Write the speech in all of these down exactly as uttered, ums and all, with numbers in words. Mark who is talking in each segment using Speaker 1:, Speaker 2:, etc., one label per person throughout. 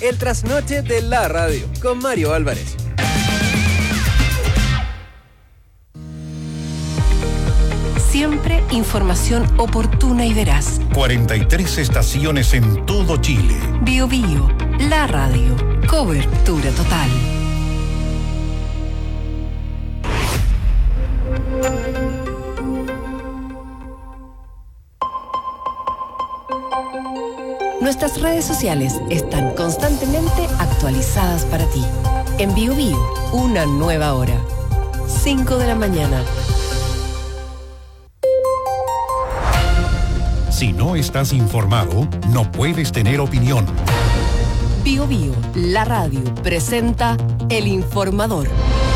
Speaker 1: El trasnoche de la radio con Mario Álvarez.
Speaker 2: Siempre información oportuna y veraz.
Speaker 3: cuarenta y tres estaciones en todo Chile.
Speaker 2: Bio Bio, la radio. Cobertura total. Nuestras redes sociales están constantemente actualizadas para ti. En Bio Bio, una nueva hora. cinco de la mañana.
Speaker 3: Si no estás informado, no puedes tener opinión.
Speaker 2: Bio Bio, la radio, presenta El Informador.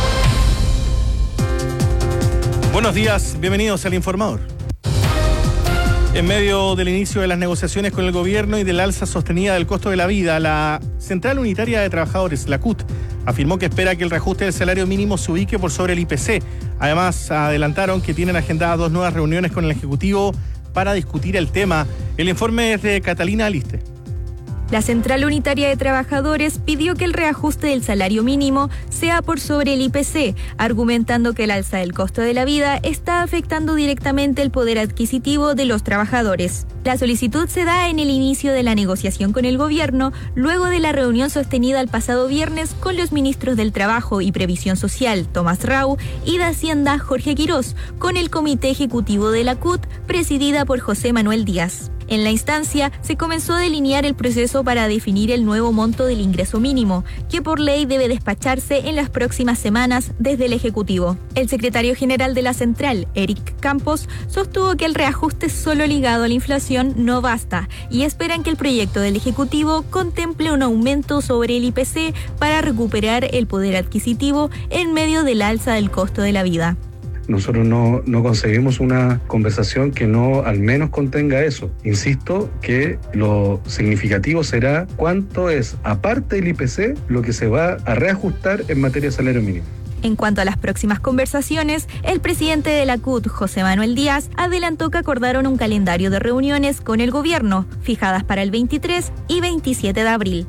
Speaker 4: Buenos días, bienvenidos al Informador. En medio del inicio de las negociaciones con el gobierno y del alza sostenida del costo de la vida, la Central Unitaria de Trabajadores, la C U T, afirmó que espera que el reajuste del salario mínimo se ubique por sobre el I P C. Además, adelantaron que tienen agendadas dos nuevas reuniones con el Ejecutivo para discutir el tema. El informe es de Catalina Aliste.
Speaker 5: La Central Unitaria de Trabajadores pidió que el reajuste del salario mínimo sea por sobre el I P C, argumentando que el alza del costo de la vida está afectando directamente el poder adquisitivo de los trabajadores. La solicitud se da en el inicio de la negociación con el gobierno, luego de la reunión sostenida el pasado viernes con los ministros del Trabajo y Previsión Social, Tomás Rau, y de Hacienda, Jorge Quirós, con el Comité Ejecutivo de la C U T, presidida por José Manuel Díaz. En la instancia, se comenzó a delinear el proceso para definir el nuevo monto del ingreso mínimo, que por ley debe despacharse en las próximas semanas desde el Ejecutivo. El secretario general de la Central, Eric Campos, sostuvo que el reajuste solo ligado a la inflación no basta y esperan que el proyecto del Ejecutivo contemple un aumento sobre el I P C para recuperar el poder adquisitivo en medio del alza del costo de la vida.
Speaker 6: Nosotros no, no concebimos una conversación que no al menos contenga eso. Insisto que lo significativo será cuánto es, aparte del I P C, lo que se va a reajustar en materia de salario mínimo.
Speaker 5: En cuanto a las próximas conversaciones, el presidente de la C U T, José Manuel Díaz, adelantó que acordaron un calendario de reuniones con el gobierno, fijadas para el veintitrés y veintisiete de abril.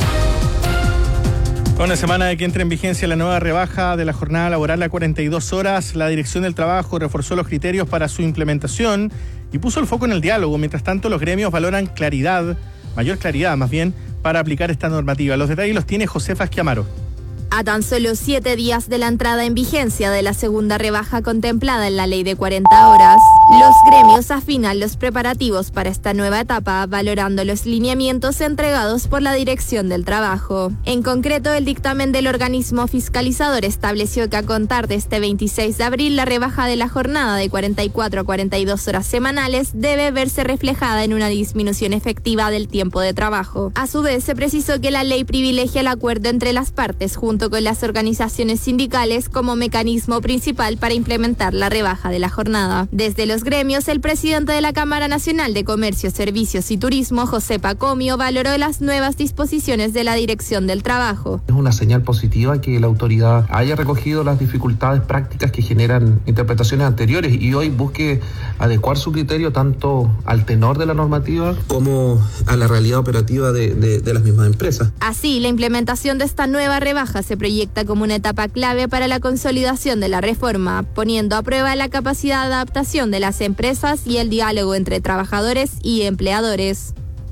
Speaker 4: A una semana de que entre en vigencia la nueva rebaja de la jornada laboral a cuarenta y dos horas, la Dirección del Trabajo reforzó los criterios para su implementación y puso el foco en el diálogo. Mientras tanto, los gremios valoran claridad, mayor claridad más bien, para aplicar esta normativa. Los detalles los tiene Josefa Schiamaro.
Speaker 7: A tan solo siete días de la entrada en vigencia de la segunda rebaja contemplada en la ley de cuarenta horas, los gremios afinan los preparativos para esta nueva etapa, valorando los lineamientos entregados por la Dirección del Trabajo. En concreto, el dictamen del organismo fiscalizador estableció que a contar de este veintiséis de abril, la rebaja de la jornada de cuarenta y cuatro a cuarenta y dos horas semanales debe verse reflejada en una disminución efectiva del tiempo de trabajo. A su vez, se precisó que la ley privilegia el acuerdo entre las partes junto con las organizaciones sindicales como mecanismo principal para implementar la rebaja de la jornada. Desde los gremios, el presidente de la Cámara Nacional de Comercio, Servicios y Turismo, José Pacomio, valoró las nuevas disposiciones de la Dirección del Trabajo.
Speaker 8: Es una señal positiva que la autoridad haya recogido las dificultades prácticas que generan interpretaciones anteriores y hoy busque adecuar su criterio tanto al tenor de la normativa como a la realidad operativa de, de, de las mismas empresas.
Speaker 7: Así, la implementación de esta nueva rebaja se proyecta como una etapa clave para la consolidación de la reforma, poniendo a prueba la capacidad de adaptación de las empresas y el diálogo entre trabajadores y empleadores.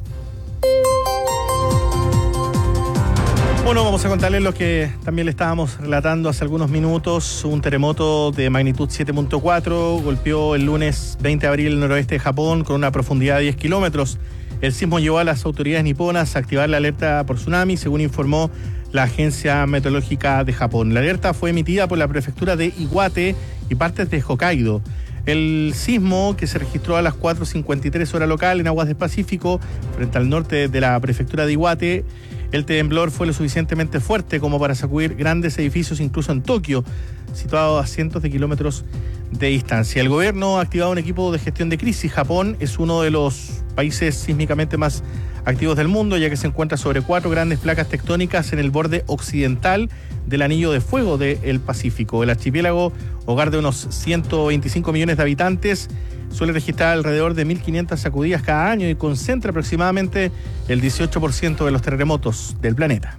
Speaker 4: Bueno, vamos a contarles lo que también le estábamos relatando hace algunos minutos. Un terremoto de magnitud siete punto cuatro golpeó el lunes veinte de abril el noroeste de Japón con una profundidad de diez kilómetros. El sismo llevó a las autoridades niponas a activar la alerta por tsunami, según informó la Agencia Meteorológica de Japón. La alerta fue emitida por la prefectura de Iwate y partes de Hokkaido. El sismo, que se registró a las cuatro cincuenta y tres hora local en aguas del Pacífico, frente al norte de la prefectura de Iwate, el temblor fue lo suficientemente fuerte como para sacudir grandes edificios, incluso en Tokio, situado a cientos de kilómetros de distancia. El gobierno ha activado un equipo de gestión de crisis. Japón es uno de los países sísmicamente más activos del mundo, ya que se encuentra sobre cuatro grandes placas tectónicas en el borde occidental del anillo de fuego del Pacífico. El archipiélago, hogar de unos ciento veinticinco millones de habitantes, suele registrar alrededor de mil quinientas sacudidas cada año y concentra aproximadamente el dieciocho por ciento de los terremotos del planeta.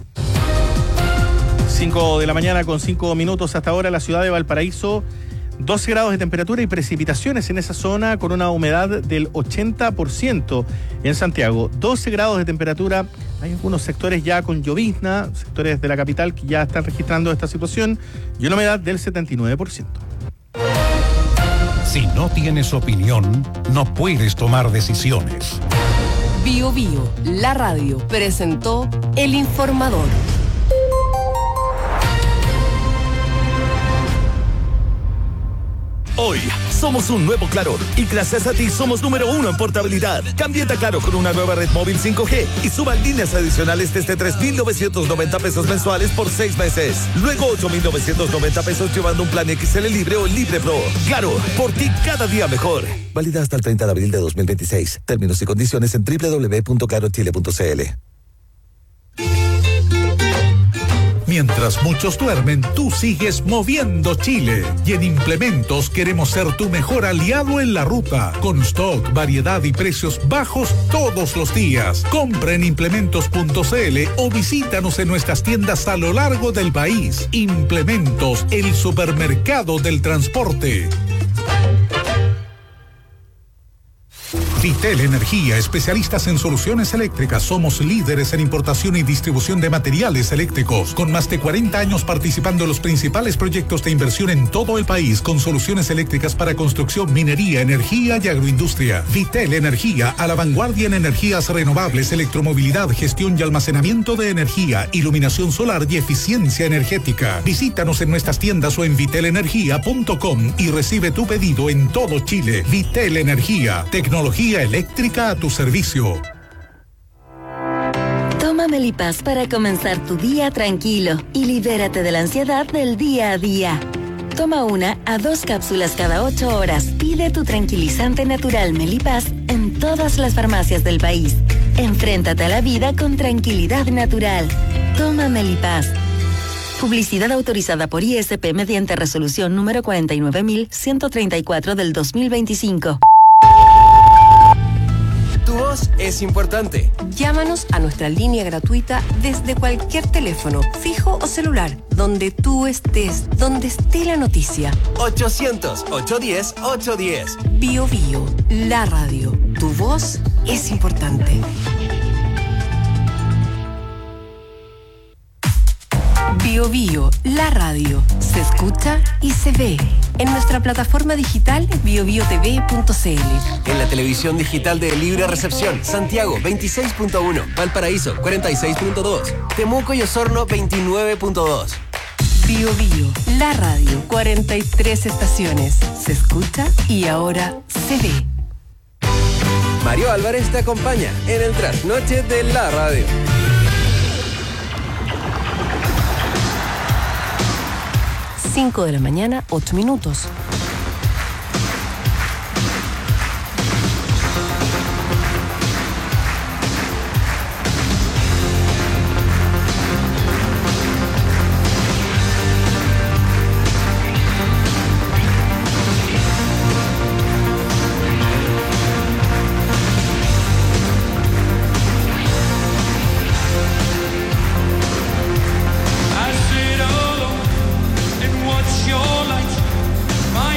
Speaker 4: cinco de la mañana con cinco minutos hasta ahora, la ciudad de Valparaíso, doce grados de temperatura y precipitaciones en esa zona con una humedad del ochenta por ciento. En Santiago, doce grados de temperatura. Hay algunos sectores ya con llovizna, sectores de la capital que ya están registrando esta situación, y una humedad del setenta y nueve por ciento.
Speaker 3: Si no tienes opinión, no puedes tomar decisiones.
Speaker 2: Bio Bio, la radio, presentó El Informador.
Speaker 9: Hoy somos un nuevo Claro y gracias a ti somos número uno en portabilidad. Cámbiate a Claro con una nueva red móvil cinco G y suban líneas adicionales desde tres mil novecientos noventa pesos mensuales por seis meses. Luego ocho mil novecientos noventa pesos llevando un plan X L Libre o Libre Pro. Claro, por ti cada día mejor. Válida hasta el treinta de abril de dos mil veintiséis. Términos y condiciones en doble u doble u doble u punto claro chile punto c l.
Speaker 10: Mientras muchos duermen, tú sigues moviendo Chile. Y en Implementos queremos ser tu mejor aliado en la ruta. Con stock, variedad y precios bajos todos los días. Compra en implementos punto c l o visítanos en nuestras tiendas a lo largo del país. Implementos, el supermercado del transporte. Vitel Energía, especialistas en soluciones eléctricas. Somos líderes en importación y distribución de materiales eléctricos, con más de cuarenta años participando en los principales proyectos de inversión en todo el país, con soluciones eléctricas para construcción, minería, energía y agroindustria. Vitel Energía, a la vanguardia en energías renovables, electromovilidad, gestión y almacenamiento de energía, iluminación solar y eficiencia energética. Visítanos en nuestras tiendas o en vitel energía punto com y recibe tu pedido en todo Chile. Vitel Energía, tecnología eléctrica a tu servicio.
Speaker 11: Toma Melipaz para comenzar tu día tranquilo y libérate de la ansiedad del día a día. Toma una a dos cápsulas cada ocho horas. Pide tu tranquilizante natural Melipaz en todas las farmacias del país. Enfréntate a la vida con tranquilidad natural. Toma Melipaz. Publicidad autorizada por I S P mediante resolución número cuarenta y nueve mil ciento treinta y cuatro del dos mil veinticinco.
Speaker 1: Tu voz es importante.
Speaker 2: Llámanos a nuestra línea gratuita desde cualquier teléfono, fijo o celular, donde tú estés, donde esté la noticia.
Speaker 1: ochocientos, ochocientos diez, ochocientos diez.
Speaker 2: Bio Bio, la radio. Tu voz es importante. Bio Bio, la radio. Se escucha y se ve. En nuestra plataforma digital bio bio t v punto c l.
Speaker 1: En la televisión digital de Libre Recepción, Santiago veintiséis punto uno, Valparaíso cuarenta y seis punto dos, Temuco y Osorno veintinueve punto dos.
Speaker 2: Bio Bio, la radio. cuarenta y tres estaciones. Se escucha y ahora se ve.
Speaker 1: Mario Álvarez te acompaña en el trasnoche de la radio.
Speaker 2: cinco de la mañana, ocho minutos.
Speaker 12: Your light, my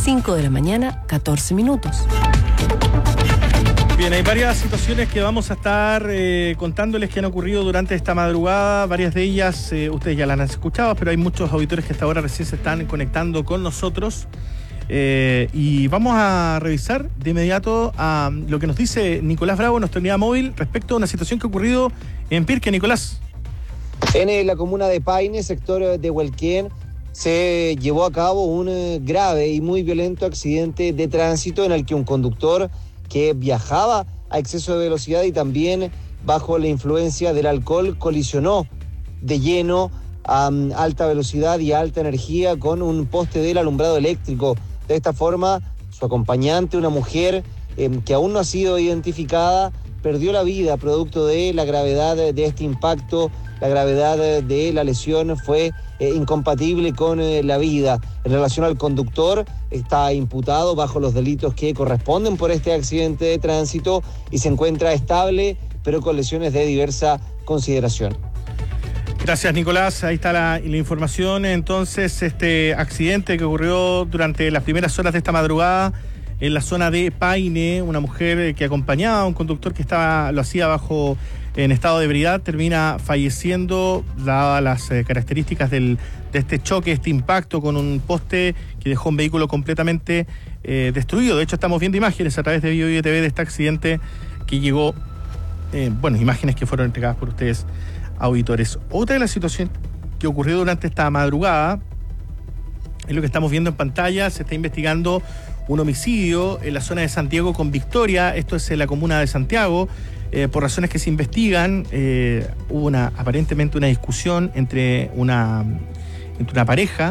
Speaker 2: cinco de la mañana, catorce minutos.
Speaker 4: Bien, hay varias situaciones que vamos a estar eh, contándoles que han ocurrido durante esta madrugada. Varias de ellas eh, ustedes ya las han escuchado, pero hay muchos auditores que hasta ahora recién se están conectando con nosotros. Eh, y vamos a revisar de inmediato a lo que nos dice Nicolás Bravo, nuestra unidad móvil, respecto a una situación que ha ocurrido en Pirque. Nicolás.
Speaker 12: En la comuna de Paine, sector de Huelquén, se llevó a cabo un grave y muy violento accidente de tránsito en el que un conductor que viajaba a exceso de velocidad y también bajo la influencia del alcohol colisionó de lleno a um, alta velocidad y alta energía con un poste del alumbrado eléctrico. De esta forma, su acompañante, una mujer eh, que aún no ha sido identificada, perdió la vida producto de la gravedad de este impacto. La gravedad de la lesión fue eh, incompatible con eh, la vida. En relación al conductor, está imputado bajo los delitos que corresponden por este accidente de tránsito y se encuentra estable, pero con lesiones de diversa consideración.
Speaker 4: Gracias, Nicolás. Ahí está la, la información. Entonces, este accidente que ocurrió durante las primeras horas de esta madrugada en la zona de Paine, una mujer que acompañaba a un conductor que estaba lo hacía bajo en estado de ebriedad, termina falleciendo dadas las eh, características del, de este choque, este impacto con un poste que dejó un vehículo completamente eh, destruido. De hecho, estamos viendo imágenes a través de BioBio T V de este accidente que llegó, eh, bueno, imágenes que fueron entregadas por ustedes, auditores. Otra de las situaciones que ocurrió durante esta madrugada es lo que estamos viendo en pantalla. Se está investigando un homicidio en la zona de Santiago con Victoria. Esto es en la comuna de Santiago. Eh, por razones que se investigan, eh, hubo una, aparentemente una discusión entre una, entre una pareja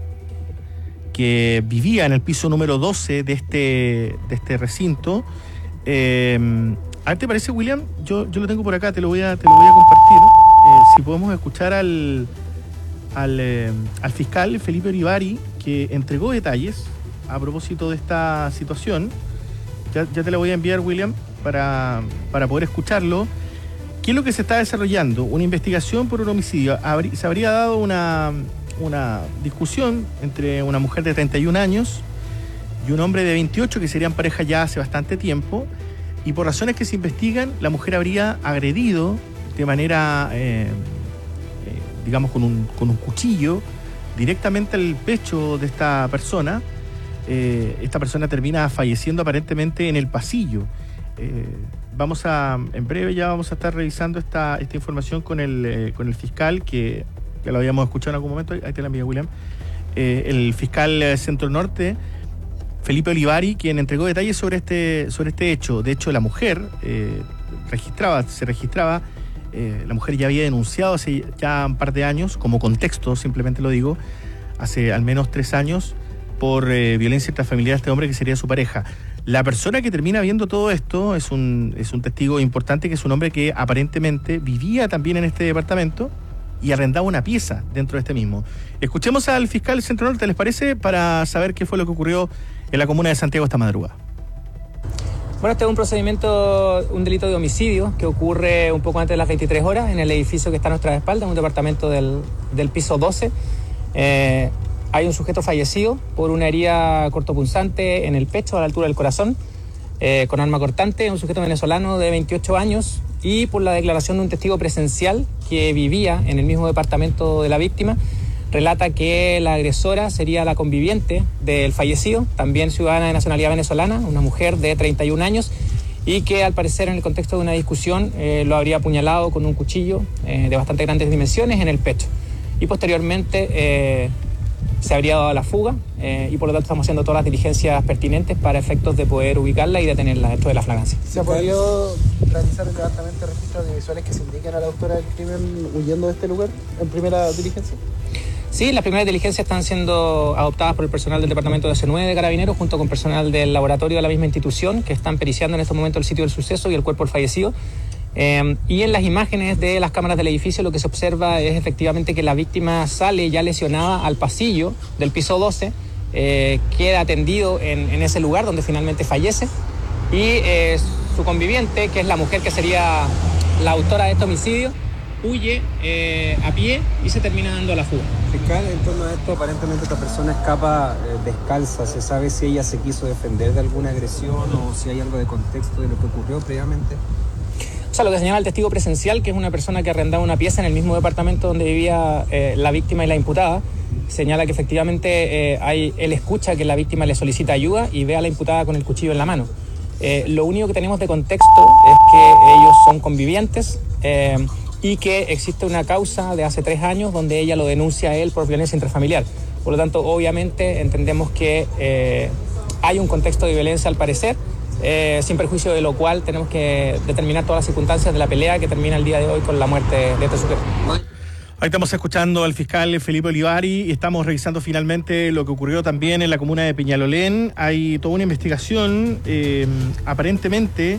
Speaker 4: que vivía en el piso número doce de este, de este recinto. Eh, a ver, ¿te parece, William? Yo, yo lo tengo por acá, te lo voy a, te lo voy a compartir. Eh, si podemos escuchar al, al, eh, al fiscal Felipe Olivari, que entregó detalles a propósito de esta situación. Ya, ya te la voy a enviar, William, para, para poder escucharlo. ¿Qué es lo que se está desarrollando? Una investigación por un homicidio. Habrí, se habría dado una, una discusión entre una mujer de treinta y un años y un hombre de veintiocho, que serían pareja ya hace bastante tiempo, y por razones que se investigan, la mujer habría agredido de manera, eh, eh, digamos, con un, con un cuchillo directamente al pecho de esta persona. Eh, esta persona termina falleciendo aparentemente en el pasillo. Eh, vamos a, en breve ya vamos a estar revisando esta, esta información con el, eh, con el fiscal, que ya lo habíamos escuchado en algún momento, ahí te la envía, William, eh, el fiscal Centro Norte, Felipe Olivari, quien entregó detalles sobre este, sobre este hecho. De hecho, la mujer eh, registraba, se registraba, eh, la mujer ya había denunciado hace ya un par de años, como contexto, simplemente lo digo, hace al menos tres años, por eh, violencia intrafamiliar a este hombre que sería su pareja. La persona que termina viendo todo esto es un, es un testigo importante, que es un hombre que aparentemente vivía también en este departamento y arrendaba una pieza dentro de este mismo. Escuchemos al fiscal del Centro Norte, ¿les parece? Para saber qué fue lo que ocurrió en la comuna de Santiago esta madrugada.
Speaker 13: Bueno, este es un procedimiento, un delito de homicidio que ocurre un poco antes de las veintitrés horas en el edificio que está a nuestra espalda, un departamento del, del piso doce. Eh, Hay un sujeto fallecido por una herida cortopunzante en el pecho, a la altura del corazón, eh, con arma cortante, un sujeto venezolano de veintiocho años, y por la declaración de un testigo presencial que vivía en el mismo departamento de la víctima, relata que la agresora sería la conviviente del fallecido, también ciudadana de nacionalidad venezolana, una mujer de treinta y un años, y que al parecer en el contexto de una discusión eh, lo habría apuñalado con un cuchillo eh, de bastante grandes dimensiones en el pecho. Y posteriormente Eh, se habría dado a la fuga eh, y por lo tanto estamos haciendo todas las diligencias pertinentes para efectos de poder ubicarla y detenerla dentro de la flagrancia.
Speaker 14: ¿Se ha podido realizar el levantamiento de registros audiovisuales que se indiquen a la autora del crimen huyendo de este lugar en primera diligencia?
Speaker 13: Sí, las primeras diligencias están siendo adoptadas por el personal del Departamento de C nueve de Carabineros junto con personal del laboratorio de la misma institución, que están periciando en este momento el sitio del suceso y el cuerpo del fallecido. Eh, y en las imágenes de las cámaras del edificio lo que se observa es efectivamente que la víctima sale ya lesionada al pasillo del piso doce, eh, queda atendido en, en ese lugar donde finalmente fallece, y eh, su conviviente, que es la mujer que sería la autora de este homicidio, huye eh, a pie y se termina dando a la fuga.
Speaker 15: Fiscal, en torno a esto, aparentemente esta persona escapa eh, descalza. ¿Se sabe si ella se quiso defender de alguna agresión o si hay algo de contexto de lo que ocurrió previamente?
Speaker 13: O sea, lo que señala el testigo presencial, que es una persona que arrendaba una pieza en el mismo departamento donde vivía eh, la víctima y la imputada, señala que efectivamente eh, hay, él escucha que la víctima le solicita ayuda y ve a la imputada con el cuchillo en la mano. Eh, lo único que tenemos de contexto es que ellos son convivientes eh, y que existe una causa de hace tres años donde ella lo denuncia a él por violencia intrafamiliar. Por lo tanto, obviamente entendemos que eh, hay un contexto de violencia al parecer, eh, sin perjuicio de lo cual tenemos que determinar todas las circunstancias de la pelea que termina el día de hoy con la muerte de este sujeto.
Speaker 4: Ahí estamos escuchando al fiscal Felipe Olivari y estamos revisando finalmente lo que ocurrió también en la comuna de Peñalolén. Hay toda una investigación, eh, aparentemente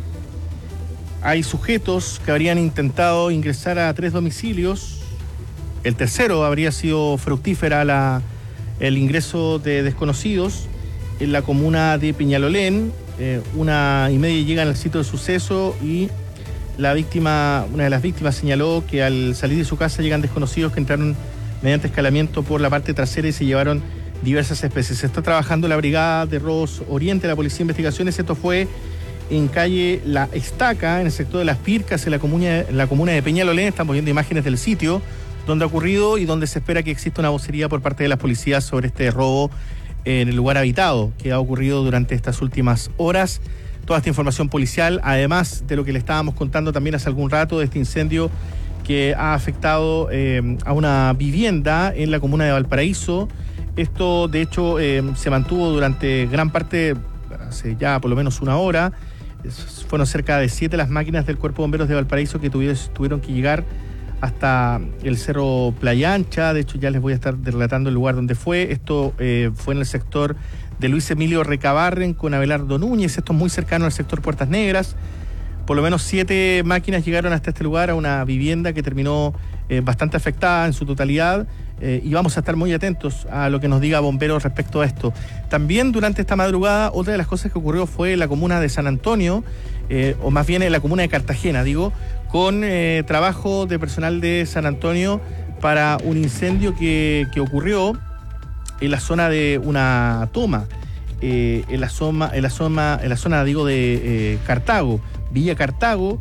Speaker 4: hay sujetos que habrían intentado ingresar a tres domicilios. El tercero habría sido fructífera la, el ingreso de desconocidos en la comuna de Peñalolén. Eh, una y media llegan al sitio del suceso y la víctima, una de las víctimas señaló que al salir de su casa llegan desconocidos que entraron mediante escalamiento por la parte trasera y se llevaron diversas especies. Se está trabajando la Brigada de Robos Oriente, la Policía de Investigaciones. Esto fue en calle La Estaca, en el sector de Las Pircas, en la comuna, en la comuna de Peñalolén. Estamos viendo imágenes del sitio donde ha ocurrido y donde se espera que exista una vocería por parte de las policías sobre este robo en el lugar habitado que ha ocurrido durante estas últimas horas. Toda esta información policial, además de lo que le estábamos contando también hace algún rato, de este incendio que ha afectado eh, a una vivienda en la comuna de Valparaíso. Esto, de hecho, eh, se mantuvo durante gran parte, hace ya por lo menos una hora. Fueron cerca de siete las máquinas del Cuerpo de Bomberos de Valparaíso que tuvieron, tuvieron que llegar hasta el Cerro Playa Ancha. De hecho, ya les voy a estar relatando el lugar donde fue. Esto eh, fue en el sector de Luis Emilio Recabarren con Abelardo Núñez. Esto es muy cercano al sector Puertas Negras. Por lo menos siete máquinas llegaron hasta este lugar, a una vivienda que terminó eh, bastante afectada en su totalidad. Eh, y vamos a estar muy atentos a lo que nos diga Bomberos respecto a esto. También durante esta madrugada, otra de las cosas que ocurrió fue en la comuna de San Antonio, eh, o más bien en la comuna de Cartagena, digo, con eh, trabajo de personal de San Antonio para un incendio que, que ocurrió en la zona de una toma, eh, en la zona, en la zona, en la zona, digo, de eh, Cartago, Villa Cartago,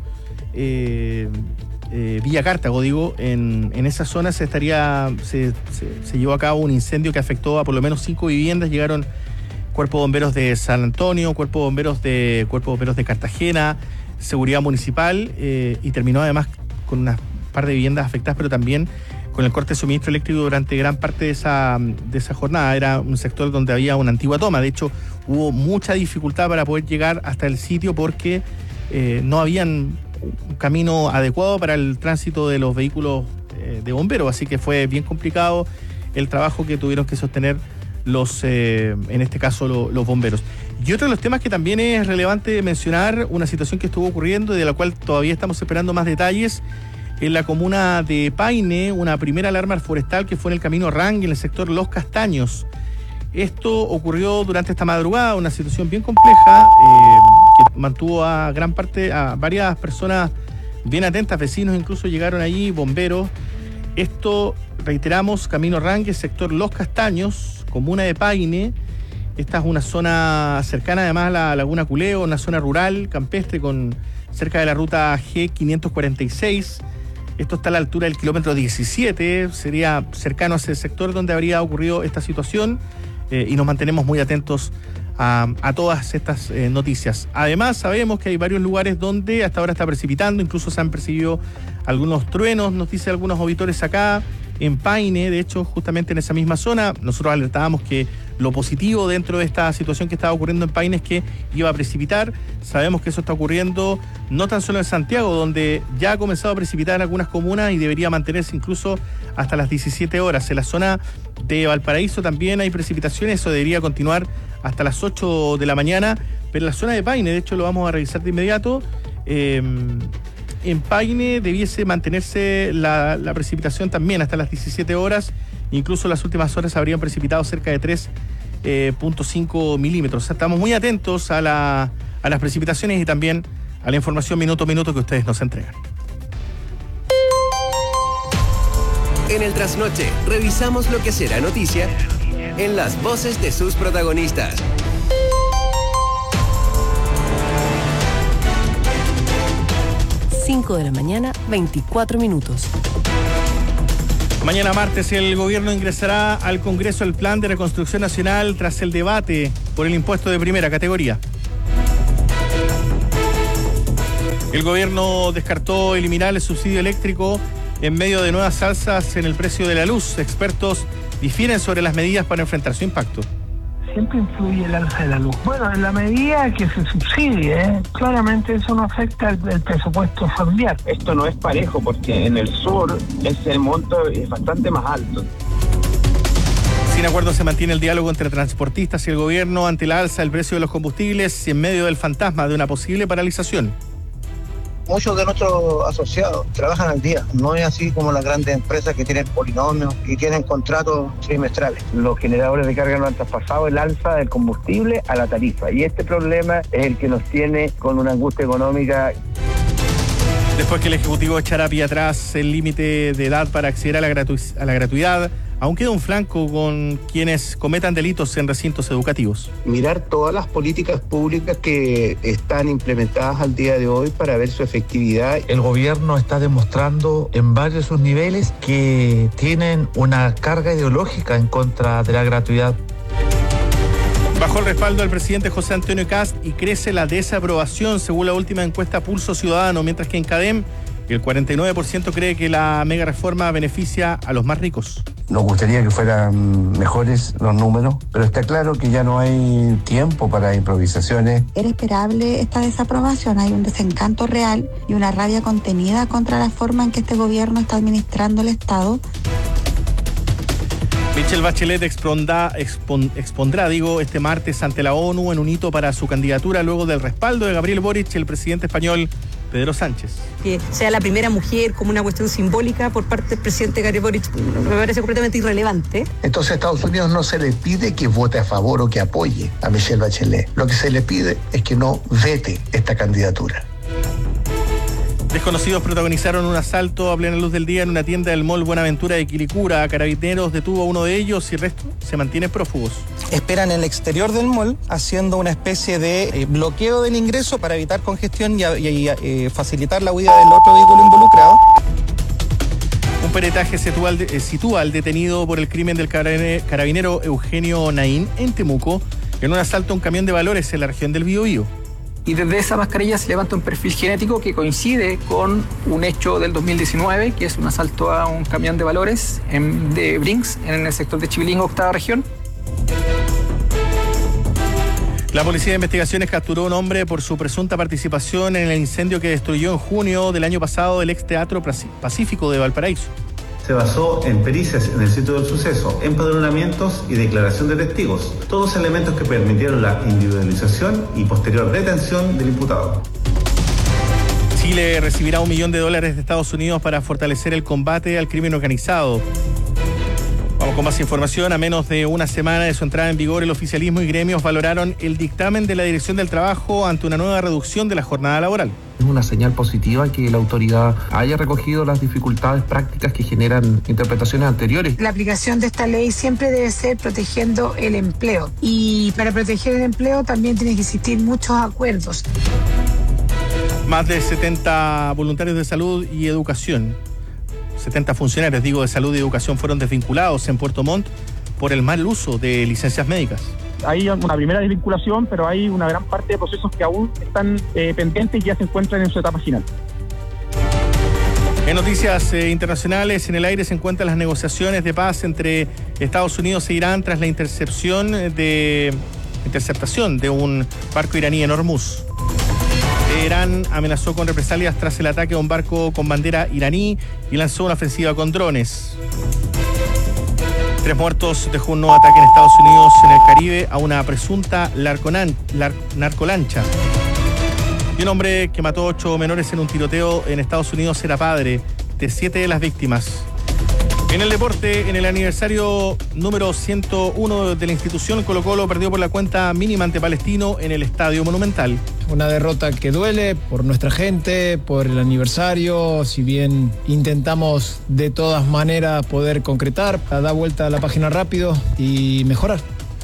Speaker 4: eh, eh, Villa Cartago, digo, en, en esa zona se estaría, se, se, se llevó a cabo un incendio que afectó a por lo menos cinco viviendas. Llegaron Cuerpo de Bomberos de San Antonio, Cuerpo de Bomberos de Cuerpo de Bomberos de Cartagena, Seguridad Municipal, eh, y terminó además con unas par de viviendas afectadas, pero también con el corte de suministro eléctrico durante gran parte de esa, de esa jornada. Era un sector donde había una antigua toma. De hecho, hubo mucha dificultad para poder llegar hasta el sitio porque eh, no habían un camino adecuado para el tránsito de los vehículos eh, de bomberos. Así que fue bien complicado el trabajo que tuvieron que sostener los, eh, en este caso, lo, los bomberos. Y otro de los temas que también es relevante mencionar, una situación que estuvo ocurriendo y de la cual todavía estamos esperando más detalles, en la comuna de Paine, una primera alarma forestal que fue en el camino Rang, en el sector Los Castaños. Esto ocurrió durante esta madrugada, una situación bien compleja, eh, que mantuvo a gran parte, a varias personas bien atentas, vecinos incluso llegaron allí, bomberos. Esto, reiteramos, camino Rang, el sector Los Castaños, comuna de Paine. Esta es una zona cercana además a la Laguna Culeo, una zona rural, campestre, con cerca de la ruta G quinientos cuarenta y seis. Esto está a la altura del kilómetro diecisiete, sería cercano a ese sector donde habría ocurrido esta situación, eh, y nos mantenemos muy atentos a, a todas estas eh, noticias. Además, sabemos que hay varios lugares donde hasta ahora está precipitando, incluso se han percibido algunos truenos, nos dicen algunos auditores acá, en Paine, de hecho, justamente en esa misma zona. Nosotros alertábamos que lo positivo dentro de esta situación que estaba ocurriendo en Paine es que iba a precipitar. Sabemos que eso está ocurriendo no tan solo en Santiago, donde ya ha comenzado a precipitar en algunas comunas y debería mantenerse incluso hasta las diecisiete horas. En la zona de Valparaíso también hay precipitaciones, eso debería continuar hasta las ocho de la mañana, pero en la zona de Paine, de hecho lo vamos a revisar de inmediato, eh, en Paine debiese mantenerse la, la precipitación también hasta las diecisiete horas, incluso en las últimas horas habrían precipitado cerca de tres punto cinco milímetros. O sea, estamos muy atentos a, la, a las precipitaciones y también a la información minuto a minuto que ustedes nos entregan.
Speaker 1: En el Trasnoche, revisamos lo que será noticia en las voces de sus protagonistas.
Speaker 2: cinco de la mañana, veinticuatro minutos.
Speaker 4: Mañana martes el gobierno ingresará al Congreso el Plan de Reconstrucción Nacional tras el debate por el impuesto de primera categoría. El gobierno descartó eliminar el subsidio eléctrico en medio de nuevas alzas en el precio de la luz. Expertos difieren sobre las medidas para enfrentar su impacto.
Speaker 16: Siempre influye el alza de la luz. Bueno, en la medida que se subsidie, ¿eh? claramente eso no afecta el, el presupuesto familiar.
Speaker 17: Esto no es parejo porque en el sur ese monto es bastante más alto.
Speaker 4: Sin acuerdo se mantiene el diálogo entre transportistas y el gobierno ante la alza del precio de los combustibles y en medio del fantasma de una posible paralización.
Speaker 18: Muchos de nuestros asociados trabajan al día, no es así como las grandes empresas que tienen polinomios y tienen contratos trimestrales.
Speaker 17: Los generadores de carga no han traspasado el alza del combustible a la tarifa y este problema es el que nos tiene con una angustia económica.
Speaker 4: Después que el Ejecutivo echara pie atrás el límite de edad para acceder a la, gratu- a la gratuidad, aún queda un flanco con quienes cometan delitos en recintos educativos.
Speaker 19: Mirar todas las políticas públicas que están implementadas al día de hoy para ver su efectividad.
Speaker 20: El gobierno está demostrando en varios de sus niveles que tienen una carga ideológica en contra de la gratuidad.
Speaker 4: Bajó el respaldo al presidente José Antonio Kast y crece la desaprobación según la última encuesta Pulso Ciudadano, mientras que en CADEM el cuarenta y nueve por ciento cree que la mega reforma beneficia a los más ricos.
Speaker 21: Nos gustaría que fueran mejores los números, pero está claro que ya no hay tiempo para improvisaciones.
Speaker 22: Era esperable esta desaprobación, hay un desencanto real y una rabia contenida contra la forma en que este gobierno está administrando el Estado.
Speaker 4: Michelle Bachelet expondrá, expon, expondrá, digo, este martes ante la ONU en un hito para su candidatura luego del respaldo de Gabriel Boric y el presidente español Pedro Sánchez.
Speaker 23: Que sea la primera mujer como una cuestión simbólica por parte del presidente Gabriel Boric me parece completamente irrelevante.
Speaker 21: Entonces a Estados Unidos no se le pide que vote a favor o que apoye a Michelle Bachelet. Lo que se le pide es que no vete esta candidatura.
Speaker 4: Desconocidos protagonizaron un asalto a plena luz del día en una tienda del mall Buenaventura de Quilicura. Carabineros detuvo a uno de ellos y el resto se mantienen prófugos.
Speaker 24: Esperan en el exterior del mall haciendo una especie de eh, bloqueo del ingreso para evitar congestión y, y, y eh, facilitar la huida del otro vehículo involucrado.
Speaker 4: Un peritaje sitúa al, de, sitúa al detenido por el crimen del carabinero Eugenio Naín en Temuco en un asalto a un camión de valores en la región del Biobío.
Speaker 25: Y desde esa mascarilla se levanta un perfil genético que coincide con un hecho del dos mil diecinueve, que es un asalto a un camión de valores en, de Brinks, en el sector de Chivilingo, octava región.
Speaker 4: La Policía de Investigaciones capturó a un hombre por su presunta participación en el incendio que destruyó en junio del año pasado el ex Teatro Pacífico de Valparaíso.
Speaker 26: Se basó en pericias en el sitio del suceso, empadronamientos y declaración de testigos, todos elementos que permitieron la individualización y posterior detención del imputado.
Speaker 4: Chile recibirá un millón de dólares de Estados Unidos para fortalecer el combate al crimen organizado. Vamos con más información. A menos de una semana de su entrada en vigor, el oficialismo y gremios valoraron el dictamen de la Dirección del Trabajo ante una nueva reducción de la jornada laboral.
Speaker 8: Es una señal positiva que la autoridad haya recogido las dificultades prácticas que generan interpretaciones anteriores.
Speaker 22: La aplicación de esta ley siempre debe ser protegiendo el empleo. Y para proteger el empleo también tienen que existir muchos acuerdos.
Speaker 4: Más de setenta voluntarios de salud y educación, setenta funcionarios, digo, de salud y educación fueron desvinculados en Puerto Montt por el mal uso de licencias médicas.
Speaker 27: Hay una primera desvinculación, pero hay una gran parte de procesos que aún están eh, pendientes y ya se encuentran en su etapa final.
Speaker 4: En noticias eh, internacionales, en el aire se encuentran las negociaciones de paz entre Estados Unidos e Irán tras la intercepción de interceptación de un barco iraní en Hormuz. Irán amenazó con represalias tras el ataque a un barco con bandera iraní y lanzó una ofensiva con drones. Tres muertos dejó un nuevo ataque en Estados Unidos en el Caribe a una presunta larconan, lar, narcolancha. Y un hombre que mató a ocho menores en un tiroteo en Estados Unidos era padre de siete de las víctimas. En el deporte, en el aniversario número ciento uno de la institución, Colo-Colo perdió por la cuenta mínima ante Palestino en el Estadio Monumental.
Speaker 3: Una derrota que duele por nuestra gente, por el aniversario, si bien intentamos de todas maneras poder concretar, dar vuelta a la página rápido y mejorar.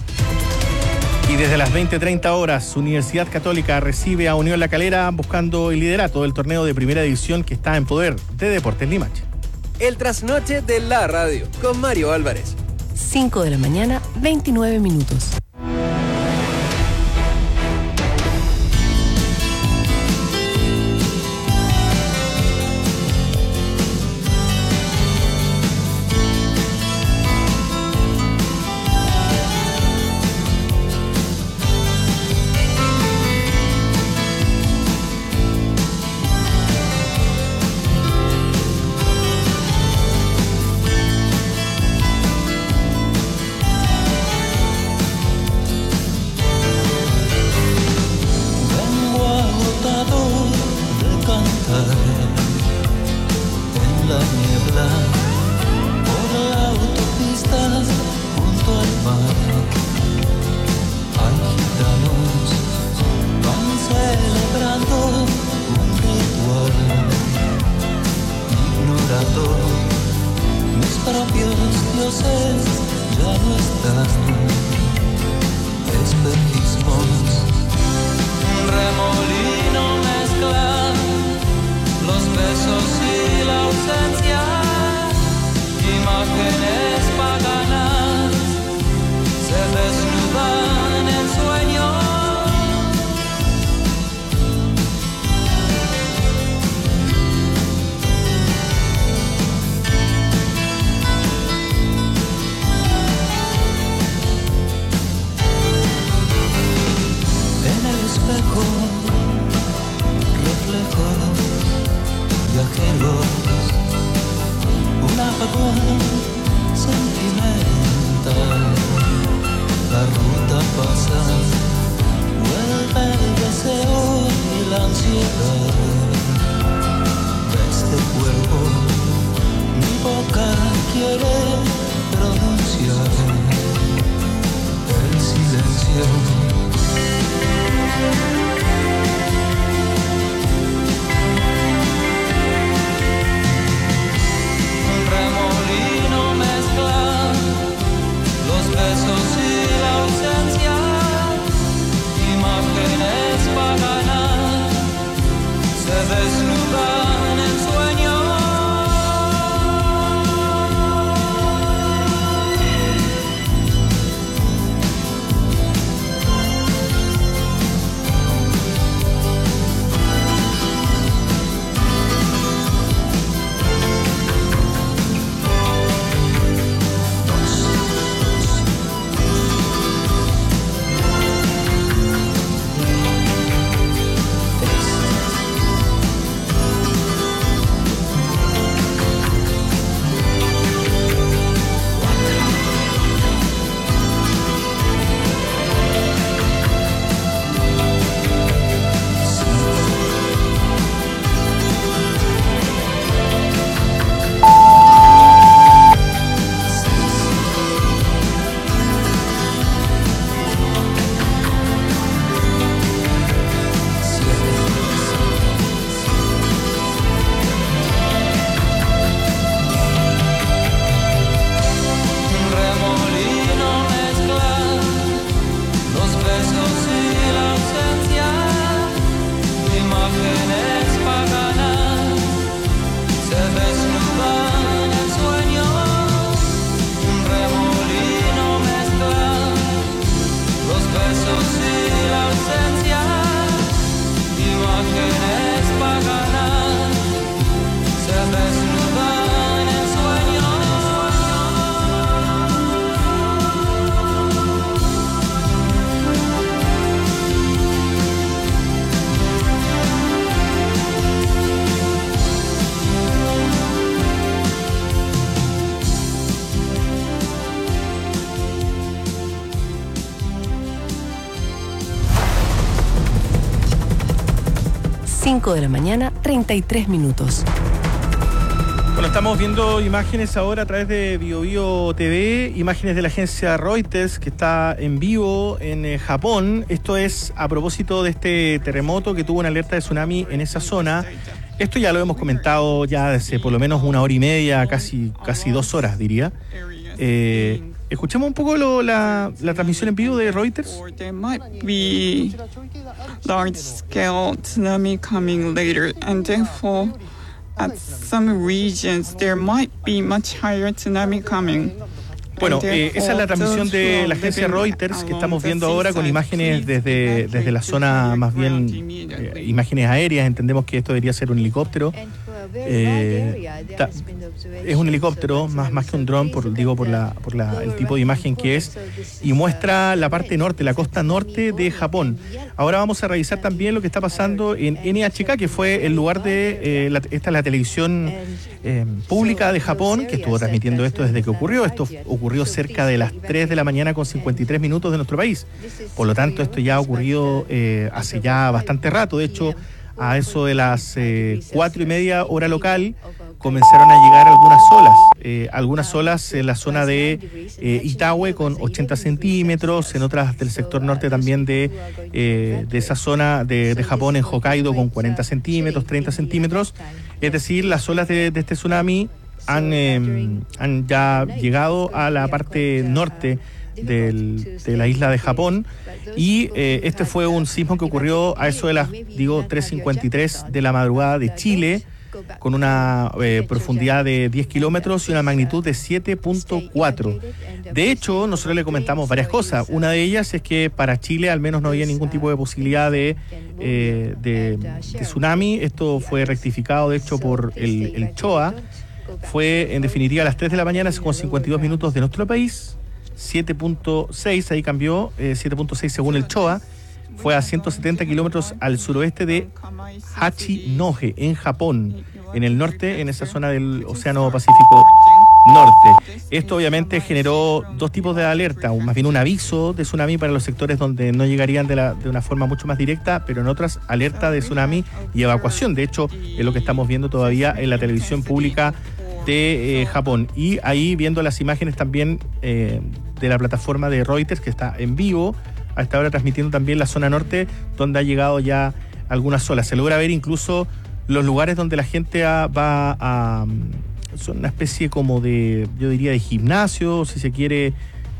Speaker 4: Y desde las veinte treinta horas, Universidad Católica recibe a Unión La Calera buscando el liderato del torneo de primera división que está en poder de Deportes Limache.
Speaker 1: El trasnoche de la radio con Mario Álvarez.
Speaker 2: cinco de la mañana, veintinueve minutos. cinco de la mañana, treinta y tres minutos.
Speaker 4: Bueno, estamos viendo imágenes ahora a través de BioBio T V, imágenes de la agencia Reuters que está en vivo en eh, Japón. Esto es a propósito de este terremoto que tuvo una alerta de tsunami en esa zona. Esto ya lo hemos comentado ya desde por lo menos una hora y media, casi, casi dos horas diría. Eh, escuchemos un poco lo, la, la transmisión en vivo de Reuters.
Speaker 5: There might be large scale tsunami coming later, and therefore at some regions there might be much higher tsunami coming.
Speaker 4: Bueno, eh, esa es la transmisión de la agencia Reuters que estamos viendo ahora con imágenes desde, desde la zona, más bien eh, imágenes aéreas. Entendemos que esto debería ser un helicóptero. Eh, ta, es un helicóptero más, más que un dron, por, digo por, la, por la, el tipo de imagen que es, y muestra la parte norte, la costa norte de Japón. Ahora vamos a revisar también lo que está pasando en N H K, que fue el lugar de, eh, la, esta es la televisión eh, pública de Japón, que estuvo transmitiendo esto desde que ocurrió. Esto ocurrió cerca de las tres de la mañana con cincuenta y tres minutos de nuestro país. Por lo tanto, esto ya ha ocurrido eh, hace ya bastante rato. De hecho, a eso de las eh, cuatro y media hora local comenzaron a llegar algunas olas, eh, algunas olas en la zona de eh, Itaue con ochenta centímetros, en otras del sector norte también de, eh, de esa zona de, de Japón, en Hokkaido, con cuarenta centímetros, treinta centímetros. Es decir, las olas de, de este tsunami han, eh, han ya llegado a la parte norte Del, de la isla de Japón, y eh, este fue un sismo que ocurrió a eso de las, digo, tres cincuenta y tres de la madrugada de Chile, con una eh, profundidad de diez kilómetros y una magnitud de siete punto cuatro. De hecho, nosotros le comentamos varias cosas. Una de ellas es que para Chile al menos no había ningún tipo de posibilidad de, eh, de, de tsunami. Esto fue rectificado, de hecho, por el, el CHOA. Fue, en definitiva, a las tres de la mañana con cincuenta y dos minutos de nuestro país. siete punto seis, ahí cambió, eh, siete punto seis según el CHOA, fue a ciento setenta kilómetros al suroeste de Hachinohe, en Japón, en el norte, en esa zona del Océano Pacífico Norte. Esto obviamente generó dos tipos de alerta, más bien un aviso de tsunami para los sectores donde no llegarían de, la, de una forma mucho más directa, pero en otras alerta de tsunami y evacuación. De hecho, es lo que estamos viendo todavía en la televisión pública de eh, Japón. Y ahí viendo las imágenes también eh, de la plataforma de Reuters, que está en vivo a esta hora transmitiendo también la zona norte, donde ha llegado ya algunas olas. Se logra ver incluso los lugares donde la gente a, va a... son una especie como de, yo diría, de gimnasio, si se quiere,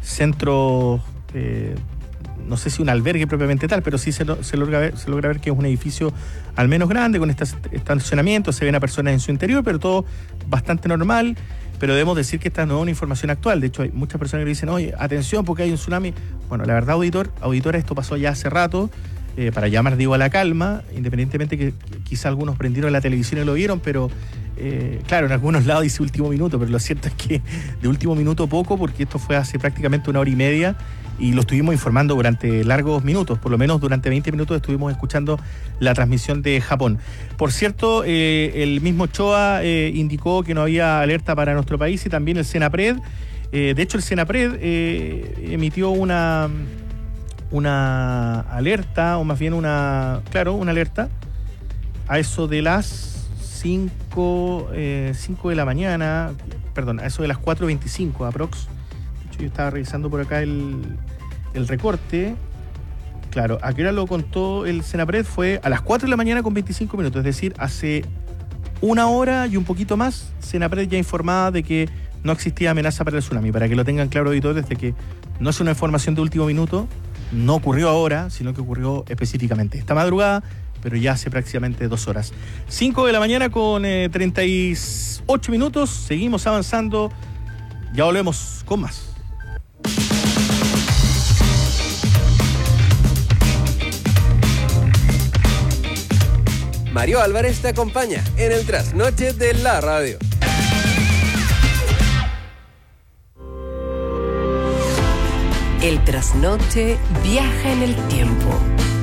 Speaker 4: centro, eh, no sé si un albergue propiamente tal, pero sí se, lo, se, logra ver, se logra ver que es un edificio al menos grande, con este estacionamiento, se ven a personas en su interior, pero todo bastante normal. Pero debemos decir que esta no es una información actual. De hecho, hay muchas personas que dicen, oye, atención porque hay un tsunami. Bueno, la verdad, auditor, auditora, esto pasó ya hace rato, eh, para llamar, digo, a la calma, independientemente que quizá algunos prendieron la televisión y lo vieron, pero eh, claro, en algunos lados dice último minuto, pero lo cierto es que de último minuto poco, porque esto fue hace prácticamente una hora y media y lo estuvimos informando durante largos minutos, por lo menos durante veinte minutos estuvimos escuchando la transmisión de Japón. Por cierto, eh, el mismo CHOA eh, indicó que no había alerta para nuestro país, y también el SENAPRED. Eh, de hecho, el SENAPRED eh, emitió una, una alerta, o más bien una, claro, una alerta, a eso de las cinco de la mañana, perdón, a eso de las cuatro veinticinco aprox. De hecho, yo estaba revisando por acá el, el recorte. Claro, ¿a qué hora lo contó el SENAPRED? Fue a las cuatro de la mañana con veinticinco minutos, es decir, hace una hora y un poquito más, SENAPRED ya informaba de que no existía amenaza para el tsunami. Para que lo tengan claro, auditores, de que no es una información de último minuto, no ocurrió ahora, sino que ocurrió específicamente esta madrugada, pero ya hace prácticamente dos horas. cinco de la mañana con eh, treinta y ocho minutos, seguimos avanzando, ya volvemos con más.
Speaker 1: Mario Álvarez te acompaña en el trasnoche de la radio.
Speaker 2: El trasnoche viaja en el tiempo.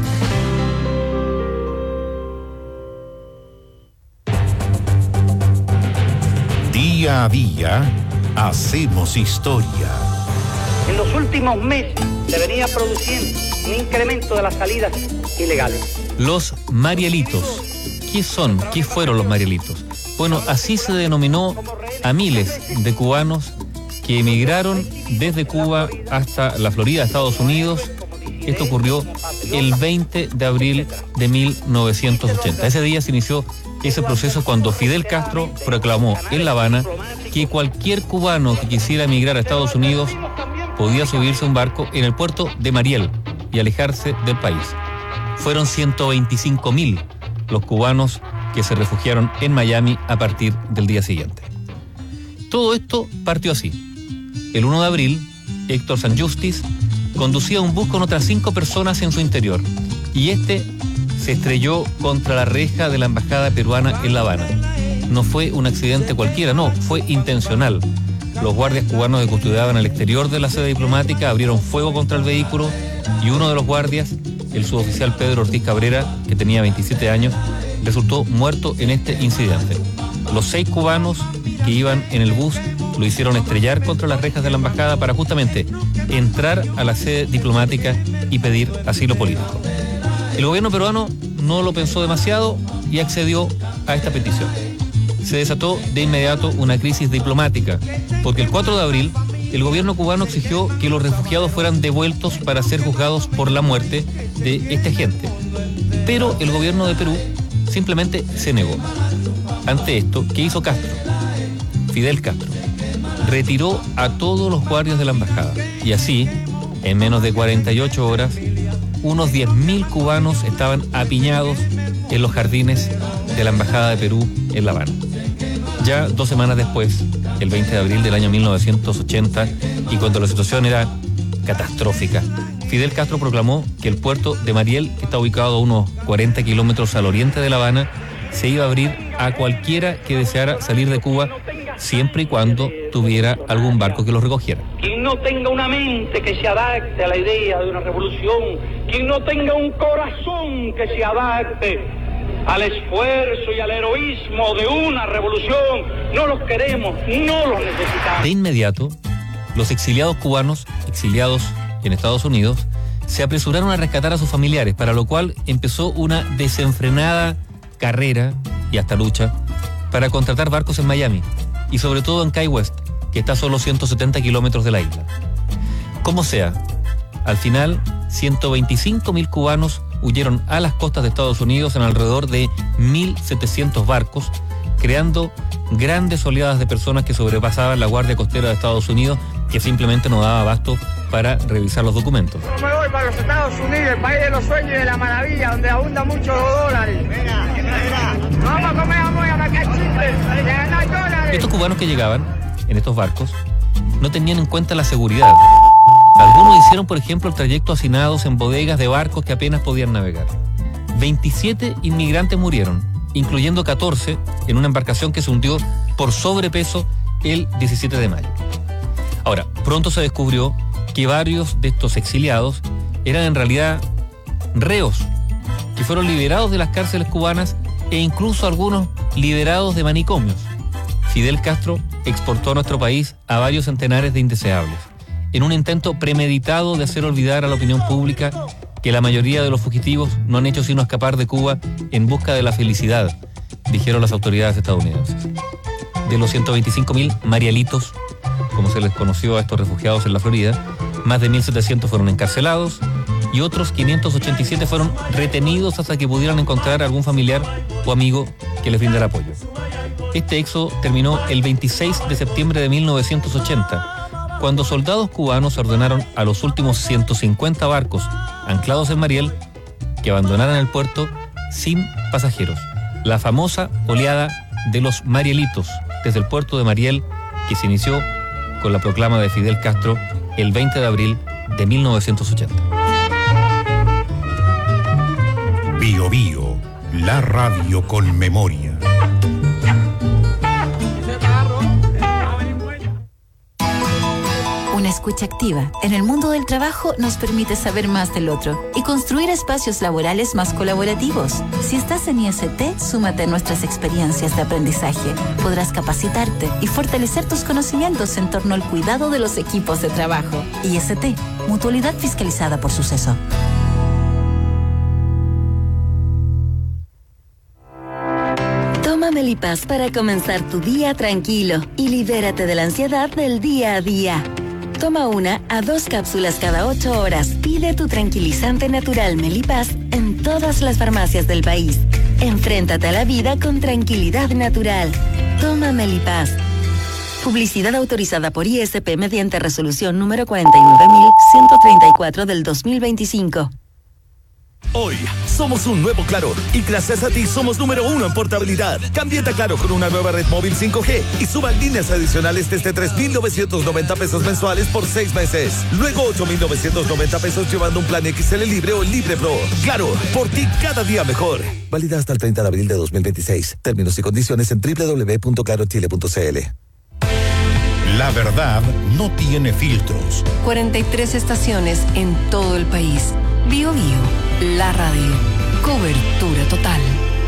Speaker 6: Día a día hacemos historia.
Speaker 7: En los últimos meses se venía produciendo un incremento de las salidas ilegales.
Speaker 9: Los Marielitos. ¿Qué son? ¿Qué fueron los Marielitos? Bueno, así se denominó a miles de cubanos que emigraron desde Cuba hasta la Florida, Estados Unidos. Esto ocurrió el veinte de abril de mil novecientos ochenta. Ese día se inició ese proceso cuando Fidel Castro proclamó en La Habana que cualquier cubano que quisiera emigrar a Estados Unidos podía subirse a un barco en el puerto de Mariel y alejarse del país. Fueron ciento veinticinco mil los cubanos que se refugiaron en Miami a partir del día siguiente. Todo esto partió así. El uno de abril, Héctor Sanjustis conducía un bus con otras cinco personas en su interior y este se estrelló contra la reja de la embajada peruana en La Habana. No fue un accidente cualquiera, no, fue intencional. Los guardias cubanos que custodiaban al exterior de la sede diplomática abrieron fuego contra el vehículo y uno de los guardias, el suboficial Pedro Ortiz Cabrera, que tenía veintisiete años, resultó muerto en este incidente. Los seis cubanos que iban en el bus lo hicieron estrellar contra las rejas de la embajada para justamente entrar a la sede diplomática y pedir asilo político. El gobierno peruano no lo pensó demasiado y accedió a esta petición. Se desató de inmediato una crisis diplomática, porque el cuatro de abril el gobierno cubano exigió que los refugiados fueran devueltos para ser juzgados por la muerte de este agente. Pero el gobierno de Perú simplemente se negó. Ante esto, ¿qué hizo Castro? Fidel Castro retiró a todos los guardias de la embajada y así, en menos de cuarenta y ocho horas, unos diez mil cubanos estaban apiñados en los jardines de la embajada de Perú en La Habana. Ya dos semanas después, el veinte de abril del año mil novecientos ochenta, y cuando la situación era catastrófica, Fidel Castro proclamó que el puerto de Mariel, que está ubicado a unos cuarenta kilómetros al oriente de La Habana, se iba a abrir a cualquiera que deseara salir de Cuba, siempre y cuando tuviera algún barco que los recogiera.
Speaker 7: Quien no tenga una mente que se adapte a la idea de una revolución, quien no tenga un corazón que se adapte al esfuerzo y al heroísmo de una revolución, no los queremos, no los necesitamos.
Speaker 9: De inmediato, los exiliados cubanos, exiliados en Estados Unidos, se apresuraron a rescatar a sus familiares, para lo cual empezó una desenfrenada carrera y hasta lucha para contratar barcos en Miami y sobre todo en Key West, que está a solo ciento setenta kilómetros de la isla. Como sea, al final ciento veinticinco mil cubanos huyeron a las costas de Estados Unidos en alrededor de mil setecientos barcos, creando grandes oleadas de personas que sobrepasaban la Guardia Costera de Estados Unidos, que simplemente no daba abasto para revisar los documentos.
Speaker 10: Yo me voy para los Estados Unidos, el país de los sueños y de la maravilla, donde abundan muchos dólares. Mira, mira. Vamos a comer vamos a sacar chistes, de ganar dólares.
Speaker 9: Estos cubanos que llegaban en estos barcos no tenían en cuenta la seguridad. Algunos hicieron, por ejemplo, el trayecto hacinados en bodegas de barcos que apenas podían navegar. veintisiete inmigrantes murieron, incluyendo catorce en una embarcación que se hundió por sobrepeso el diecisiete de mayo. Ahora, pronto se descubrió que varios de estos exiliados eran en realidad reos, que fueron liberados de las cárceles cubanas e incluso algunos liberados de manicomios. Fidel Castro exportó a nuestro país a varios centenares de indeseables, en un intento premeditado de hacer olvidar a la opinión pública que la mayoría de los fugitivos no han hecho sino escapar de Cuba en busca de la felicidad, dijeron las autoridades estadounidenses. De los ciento veinticinco mil marielitos, como se les conoció a estos refugiados en la Florida, más de mil setecientos fueron encarcelados y otros quinientos ochenta y siete fueron retenidos hasta que pudieran encontrar algún familiar o amigo que les brindara apoyo. Este éxodo terminó el veintiséis de septiembre de mil novecientos ochenta, cuando soldados cubanos ordenaron a los últimos ciento cincuenta barcos anclados en Mariel que abandonaran el puerto sin pasajeros. La famosa oleada de los Marielitos desde el puerto de Mariel, que se inició con la proclama de Fidel Castro el veinte de abril de mil novecientos ochenta.
Speaker 6: Bio Bio, la radio con memoria.
Speaker 11: Una escucha activa en el mundo del trabajo nos permite saber más del otro y construir espacios laborales más colaborativos. Si estás en I S T, súmate a nuestras experiencias de aprendizaje. Podrás capacitarte y fortalecer tus conocimientos en torno al cuidado de los equipos de trabajo. I S T, mutualidad fiscalizada por Suceso.
Speaker 2: Tómame
Speaker 12: Melipaz para comenzar tu día tranquilo y libérate de la ansiedad del día a día. Toma una a dos cápsulas cada ocho horas. Pide tu tranquilizante natural Melipaz en todas las farmacias del país. Enfréntate a la vida con tranquilidad natural. Toma Melipaz. Publicidad autorizada por I S P mediante resolución número cuarenta y nueve mil ciento treinta y cuatro del dos mil veinticinco.
Speaker 13: Hoy somos un nuevo Claro y gracias a ti somos número uno en portabilidad. Cámbiate a Claro con una nueva red móvil cinco G y suban líneas adicionales desde tres mil novecientos noventa pesos mensuales por seis meses. Luego ocho mil novecientos noventa pesos llevando un plan X L Libre o Libre Pro. Claro, por ti cada día mejor. Válida hasta el treinta de abril de dos mil veintiséis. Términos y condiciones en doble u doble u doble u punto claro chile punto c l.
Speaker 6: La verdad no tiene filtros.
Speaker 2: cuarenta y tres estaciones en todo el país. Bio Bio, la radio. Cobertura total.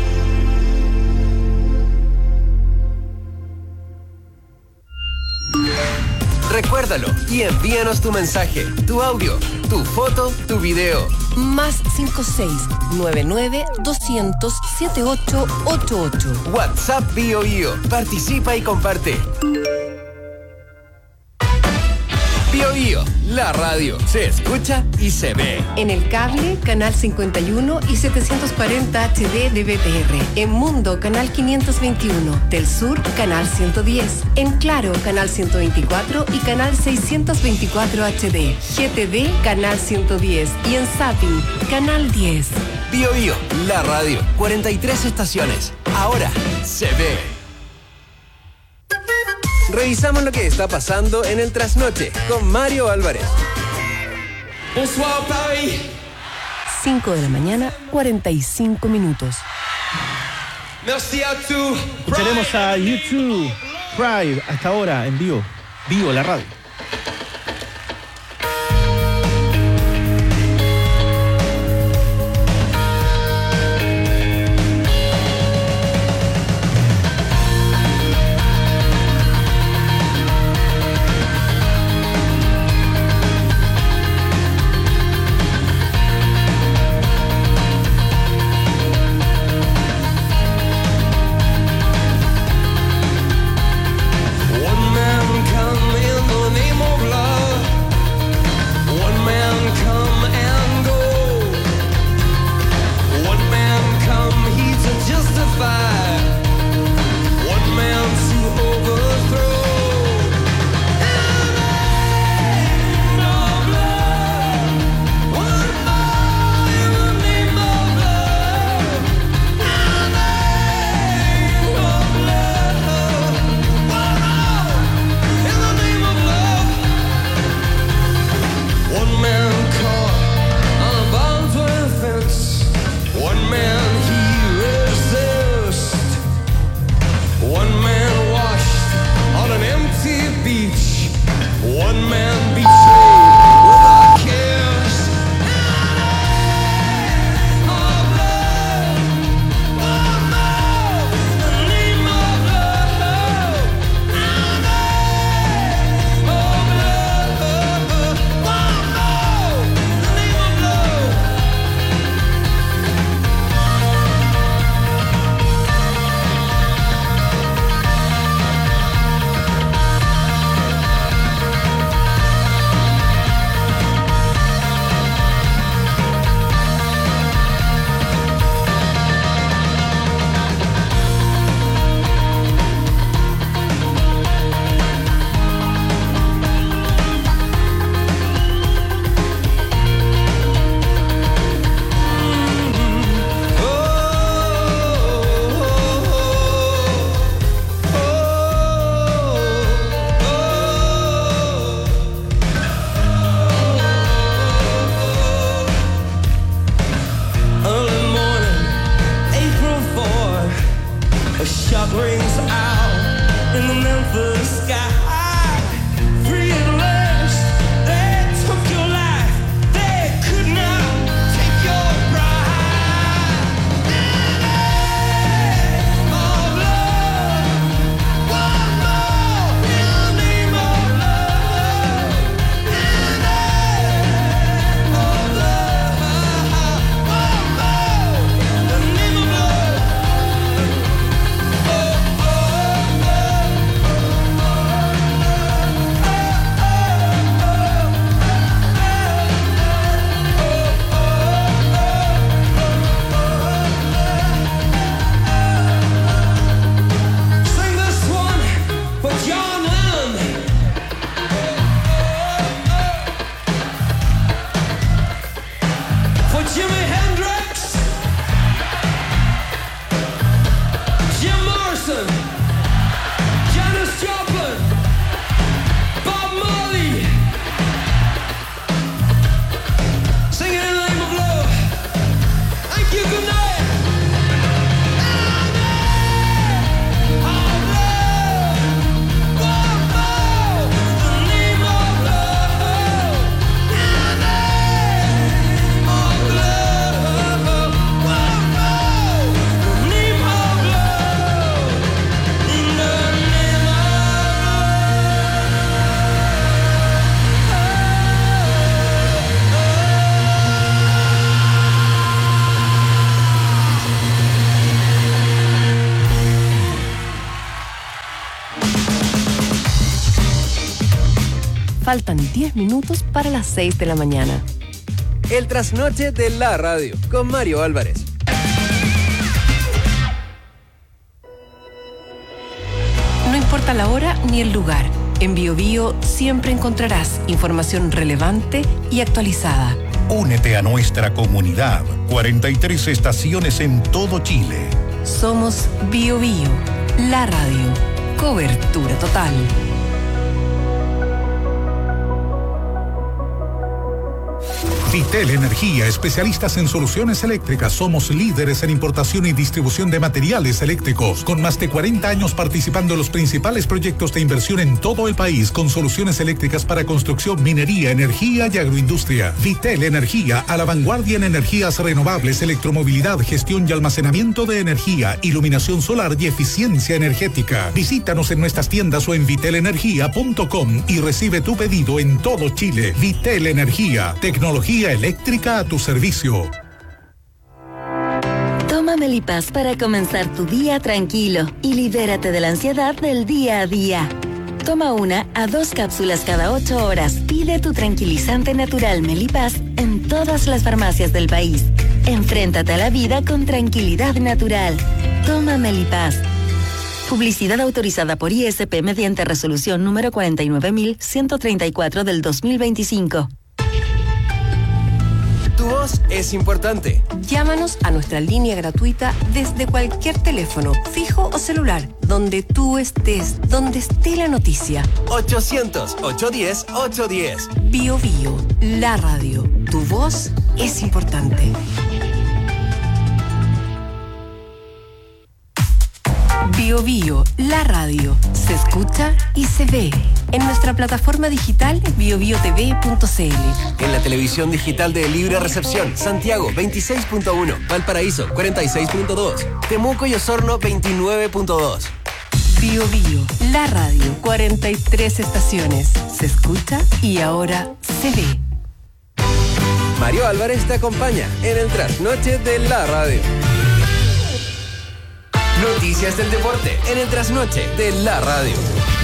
Speaker 1: Recuérdalo y envíanos tu mensaje, tu audio, tu foto, tu video.
Speaker 2: Más cinco seis nueve nueve doscientos setenta y ocho ochenta y ocho.
Speaker 1: WhatsApp Bio Bio. Participa y comparte. Bio Bio, la radio. Se escucha y se ve.
Speaker 2: En el cable, canal cincuenta y uno y setecientos cuarenta H D de B T R. En Mundo, canal quinientos veintiuno. Del Sur, canal ciento diez. En Claro, canal ciento veinticuatro y canal seiscientos veinticuatro H D. G T V, canal ciento diez. Y en Zapping, canal diez.
Speaker 1: Bio Bio, la radio. cuarenta y tres estaciones. Ahora se ve. Revisamos lo que está pasando en el trasnoche con Mario Álvarez.
Speaker 2: Bonsoir, Paris. cinco de la mañana, cuarenta y cinco minutos.
Speaker 4: Escucharemos a YouTube Pride hasta ahora en vivo. Vivo la radio.
Speaker 14: Oh
Speaker 2: Faltan diez minutos para las seis de la mañana.
Speaker 1: El trasnoche de la radio con Mario Álvarez.
Speaker 2: No importa la hora ni el lugar. En BioBio siempre encontrarás información relevante y actualizada.
Speaker 6: Únete a nuestra comunidad. cuarenta y tres estaciones en todo Chile.
Speaker 2: Somos BioBio, la radio. Cobertura total.
Speaker 6: Vitel Energía, especialistas en soluciones eléctricas. Somos líderes en importación y distribución de materiales eléctricos, con más de cuarenta años participando en los principales proyectos de inversión en todo el país, con soluciones eléctricas para construcción, minería, energía y agroindustria. Vitel Energía, a la vanguardia en energías renovables, electromovilidad, gestión y almacenamiento de energía, iluminación solar y eficiencia energética. Visítanos en nuestras tiendas o en vitel energía punto com y recibe tu pedido en todo Chile. Vitel Energía, tecnología eléctrica a tu servicio.
Speaker 12: Toma Melipaz para comenzar tu día tranquilo y libérate de la ansiedad del día a día. Toma una a dos cápsulas cada ocho horas. Pide tu tranquilizante natural Melipaz en todas las farmacias del país. Enfréntate a la vida con tranquilidad natural. Toma Melipaz. Publicidad autorizada por I S P mediante resolución número cuarenta y nueve mil ciento treinta y cuatro del dos mil veinticinco.
Speaker 1: Tu voz es importante.
Speaker 2: Llámanos a nuestra línea gratuita desde cualquier teléfono, fijo o celular, donde tú estés, donde esté la noticia.
Speaker 1: ochocientos, ochocientos diez, ochocientos diez.
Speaker 2: Bio Bio, la radio. Tu voz es importante. Bio Bio, la radio. Se escucha y se ve. En nuestra plataforma digital bio bio t v punto c l.
Speaker 1: En la televisión digital de Libre Recepción, Santiago veintiséis punto uno, Valparaíso cuarenta y seis punto dos, Temuco y Osorno veintinueve punto dos.
Speaker 2: Bio Bio, la radio. cuarenta y tres estaciones. Se escucha y ahora se ve.
Speaker 1: Mario Álvarez te acompaña en el trasnoche de la radio. Noticias del deporte en el trasnoche de la radio.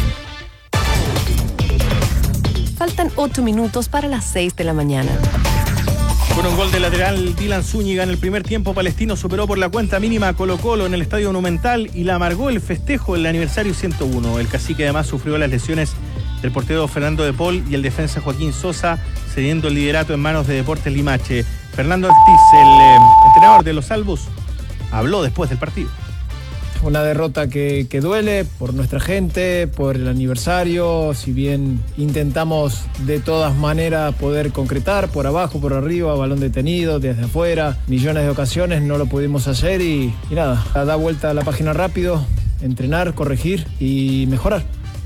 Speaker 2: Faltan ocho minutos para las seis de la mañana.
Speaker 4: Con un gol de lateral, Dylan Zúñiga en el primer tiempo, Palestino superó por la cuenta mínima a Colo Colo en el Estadio Monumental y la amargó el festejo del aniversario ciento uno. El cacique además sufrió las lesiones del portero Fernando de Paul y el defensa Joaquín Sosa, cediendo el liderato en manos de Deportes Limache. Fernando Ortiz, el eh, entrenador de los Albos, habló después del partido.
Speaker 3: Una derrota que, que duele por nuestra gente, por el aniversario, si bien intentamos de todas maneras poder concretar, por abajo, por arriba, balón detenido, desde afuera, millones de ocasiones, no lo pudimos hacer y, y nada, da vuelta a la página rápido, entrenar, corregir y mejorar.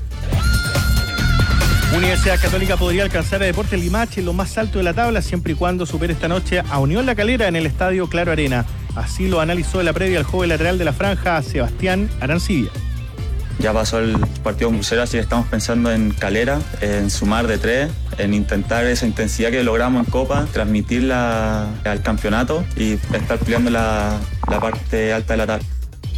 Speaker 4: Universidad Católica podría alcanzar a Deportes Limache en lo más alto de la tabla siempre y cuando supere esta noche a Unión La Calera en el Estadio Claro Arena. Así lo analizó en la previa el joven lateral de la franja, Sebastián Arancibia.
Speaker 14: Ya pasó el partido con Crucero, así que estamos pensando en Calera, en sumar de tres, en intentar esa intensidad que logramos en Copa, transmitirla al campeonato y estar peleando la, la parte alta de la tabla.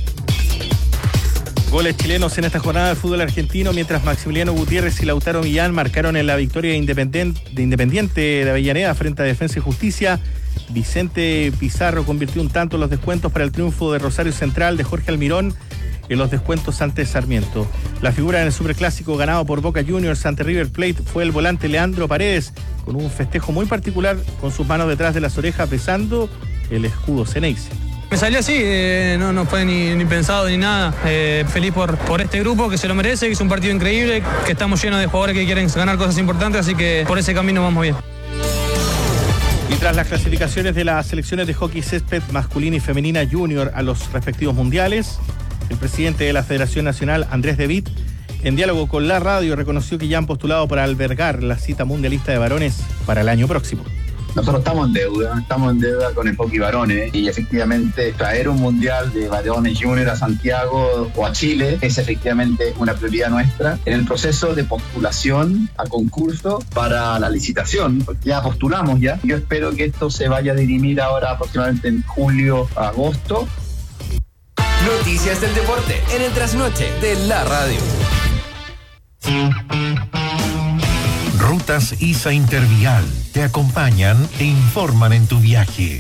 Speaker 4: Goles chilenos en esta jornada del fútbol argentino, mientras Maximiliano Gutiérrez y Lautaro Millán marcaron en la victoria de Independiente de, Independiente de Avellaneda frente a Defensa y Justicia. Vicente Pizarro convirtió un tanto en los descuentos para el triunfo de Rosario Central de Jorge Almirón en los descuentos ante Sarmiento. La figura en el superclásico ganado por Boca Juniors ante River Plate fue el volante Leandro Paredes, con un festejo muy particular con sus manos detrás de las orejas besando el escudo Ceneice.
Speaker 15: Me salió así, eh, no, no fue ni, ni pensado ni nada. Eh, feliz por, por este grupo que se lo merece, que es un partido increíble, que estamos llenos de jugadores que quieren ganar cosas importantes, así que por ese camino vamos bien.
Speaker 4: Y tras las clasificaciones de las selecciones de hockey césped masculina y femenina junior a los respectivos mundiales, el presidente de la Federación Nacional, Andrés De Witt, en diálogo con la radio, reconoció que ya han postulado para albergar la cita mundialista de varones para el año próximo.
Speaker 16: Nosotros estamos en deuda, estamos en deuda con el hockey varones y efectivamente traer un mundial de varones junior a Santiago o a Chile es efectivamente una prioridad nuestra en el proceso de postulación a concurso para la licitación, porque ya postulamos ya. Yo espero que esto se vaya a dirimir ahora aproximadamente en julio, agosto.
Speaker 1: Noticias del deporte en el trasnoche de la radio.
Speaker 6: Rutas ISA Intervial te acompañan e informan en tu viaje.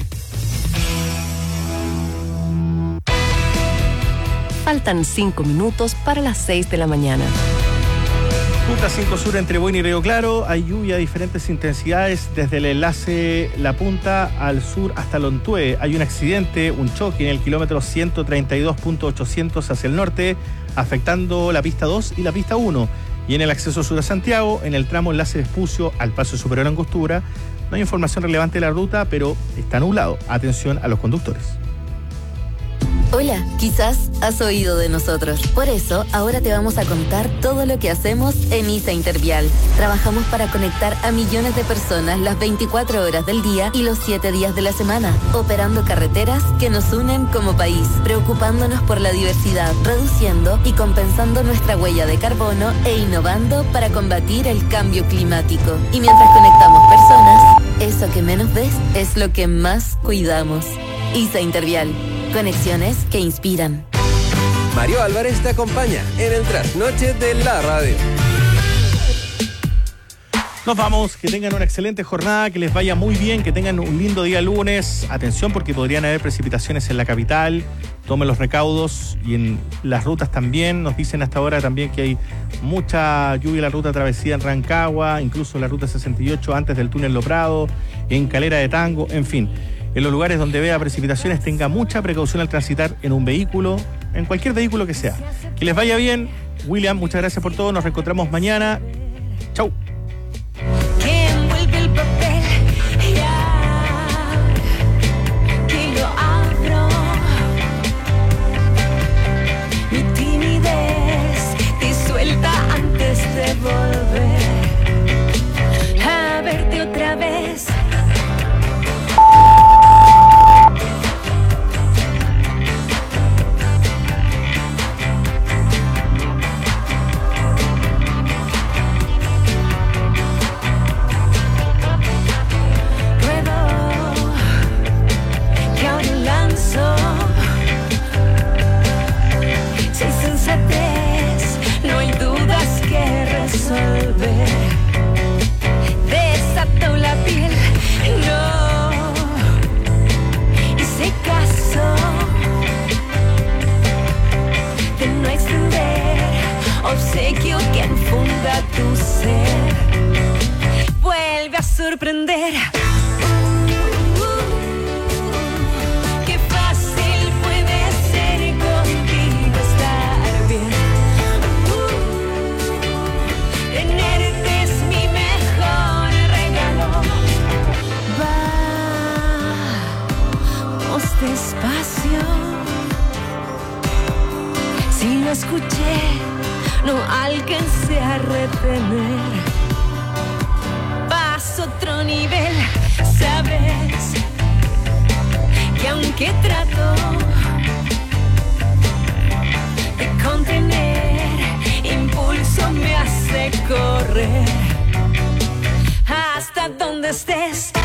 Speaker 2: Faltan cinco minutos para las seis de la mañana.
Speaker 4: Ruta cinco Sur entre Buin y Río Claro. Hay lluvia de diferentes intensidades desde el enlace La Punta al sur hasta Lontué. Hay un accidente, un choque en el kilómetro ciento treinta y dos punto ochocientos hacia el norte, afectando la pista dos y la pista uno. Y en el acceso sur a Santiago, en el tramo enlace Vespucio al Paso Superior Angostura, no hay información relevante de la ruta, pero está nublado. Atención a los conductores.
Speaker 12: Hola, quizás has oído de nosotros. Por eso, ahora te vamos a contar todo lo que hacemos en ISA Intervial. Trabajamos para conectar a millones de personas las veinticuatro horas del día y los siete días de la semana, operando carreteras que nos unen como país, preocupándonos por la diversidad, reduciendo y compensando nuestra huella de carbono e innovando para combatir el cambio climático. Y mientras conectamos personas, eso que menos ves es lo que más cuidamos. ISA Intervial. Conexiones que inspiran.
Speaker 1: Mario Álvarez te acompaña en el trasnoche de la radio.
Speaker 4: Nos vamos, que tengan una excelente jornada, que les vaya muy bien, que tengan un lindo día lunes. Atención porque podrían haber precipitaciones en la capital, tomen los recaudos y en las rutas también. Nos dicen hasta ahora también que hay mucha lluvia en la ruta travesía en Rancagua, incluso en la ruta sesenta y ocho antes del túnel Loprado, en Calera de Tango, en fin. En los lugares donde vea precipitaciones, tenga mucha precaución al transitar en un vehículo, en cualquier vehículo que sea. Que les vaya bien. William, muchas gracias por todo. Nos reencontramos mañana. Chau.
Speaker 17: Que envuelve el papel, ya que lo abro. Mi timidez disuelta antes de volver a verte otra vez. Si hay sensatez, no hay dudas que resolver. Desato la piel, no hice caso de no extender obsequio que enfunda tu ser. Vuelve a sorprender. Despacio, si lo escuché, no alcancé a retener. Paso otro nivel, sabes que aunque trato de contener, impulso me hace correr hasta donde estés.